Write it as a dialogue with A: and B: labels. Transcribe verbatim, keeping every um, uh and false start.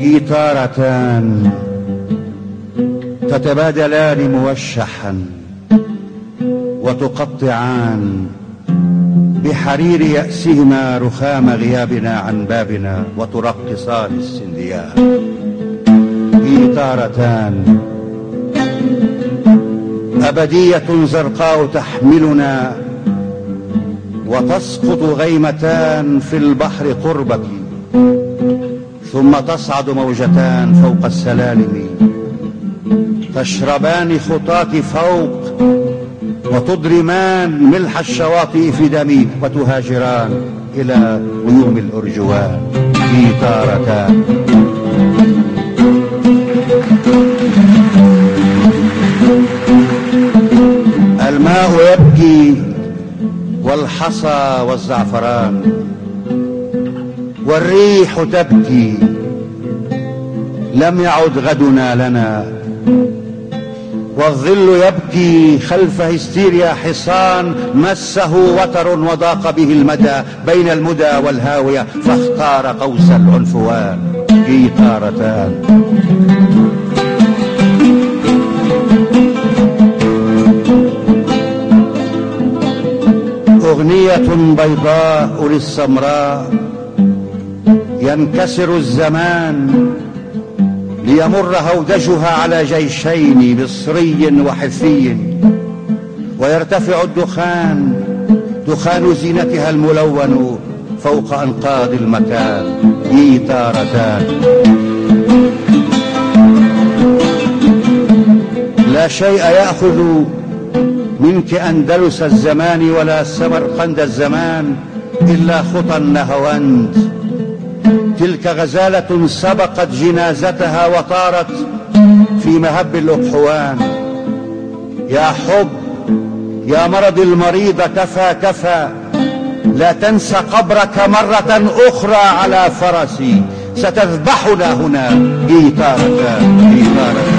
A: جيتارتان تتبادلان موشحا وتقطعان بحرير يأسهما رخام غيابنا عن بابنا وترقصان السنديان. جيتارتان أبدية زرقاء تحملنا وتسقط غيمتان في البحر قربك، ثم تصعد موجتان فوق السلالم تشربان خطاك فوق وتضرمان ملح الشواطئ في دمي وتهاجران إلى غيوم الأرجوان. جيتارتان الماء يبكي والحصى والزعفران، والريح تبكي لم يعد غدنا لنا، والظل يبكي خلف هستيريا حصان مسه وتر وضاق به المدى بين المدى والهاوية فاختار قوس العنفوان. جيتارتان أغنية بيضاء للسمراء ينكسر الزمان ليمر هودجها على جيشين مصري وحثي، ويرتفع الدخان دخان زينتها الملون فوق أنقاض المكان. جيتارتان لا شيء يأخذ منك أندلس الزمان ولا سمرقند الزمان إلا خطى النهواند. تلك غزالة سبقت جنازتها وطارت في مهب الأقحوان. يا حب يا مرض المريض كفى كفى، لا تنسى قبرك مرة أخرى على فرسي ستذبحنا هنا. جيتارتان جيتارتان